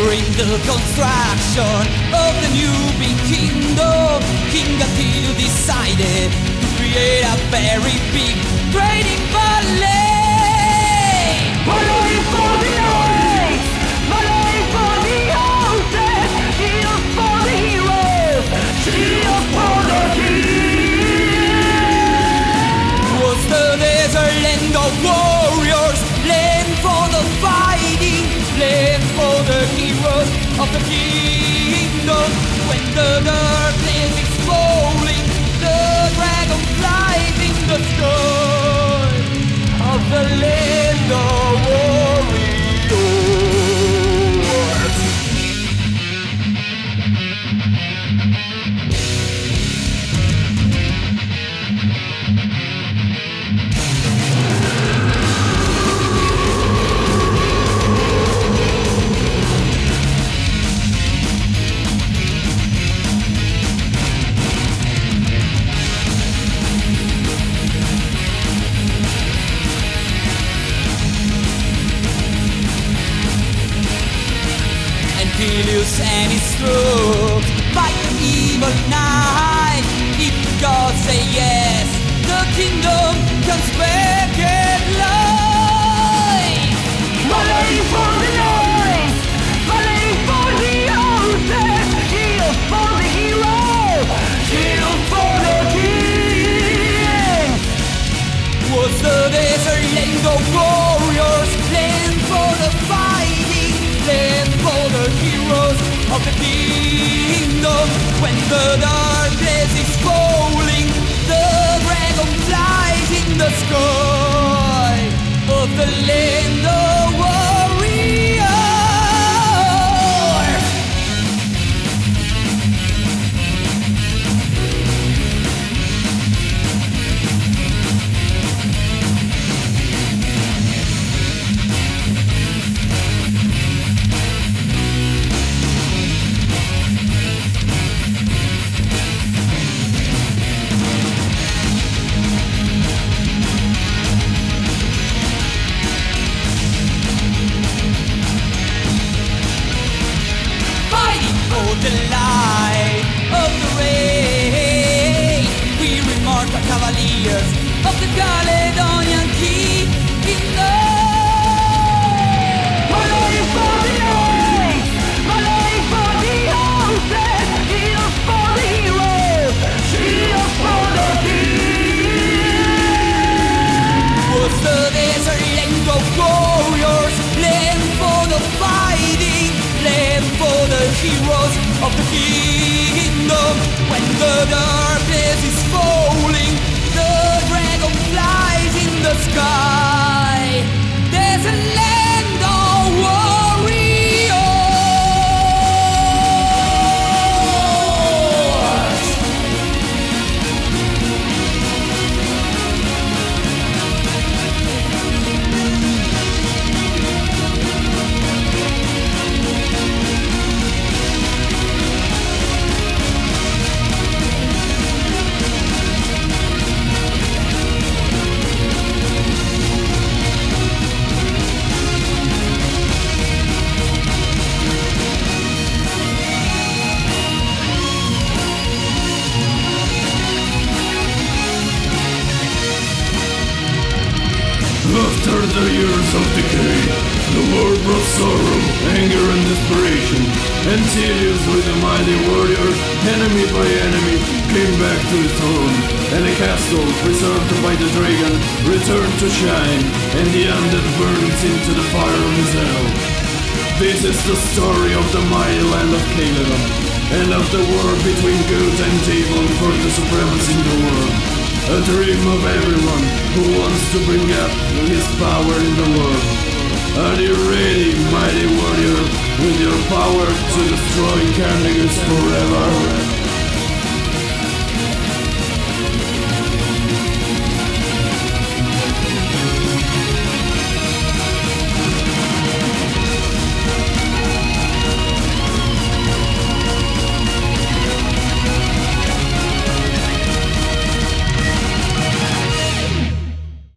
during the construction of the new big kingdom, King Attila decided to create a very big trading valley. Money for the noise, money for the houses, shield for the heroes, shield for the king. Was the desert land of warriors, land for the fighting, land for the heroes of the kingdom. When the darkness is falling, the dragon flies in the sky of the land of warriors. Peleus and his troops fight the evil knight. If God say yes, the kingdom comes back at life. Money for the noise, money for the houses, shield for the heroes, shield for the king. Was the desert land of warriors, land for the fighting, land for the heroes of the kingdom. When the darkness is falling, the dragon flies in the sky of the land of warriors. The light of the rain, we remark the cavaliers of the Caledonian kingdom. Money for the noise, money for the houses, shield for the heroes, shield for the king. Was the desert land of warriors, land for the fighting, land for the heroes of the kingdom. When the darkness is falling, the dragon flies in the sky. There's a land of warriors. After the years of decay, the war brought sorrow, anger and desperation. And Peleus, with a mighty warrior, enemy by enemy, came back to the throne. And the castle, preserved by the dragon, returned to shine, and the undead burns into the fire of his hell. This is the story of the mighty land of Caledon, and of the war between good and evil for the supremacy in the world. A dream of everyone who wants to bring up his power in the world. Are you ready, mighty warrior, with your power to destroy Carnegus forever?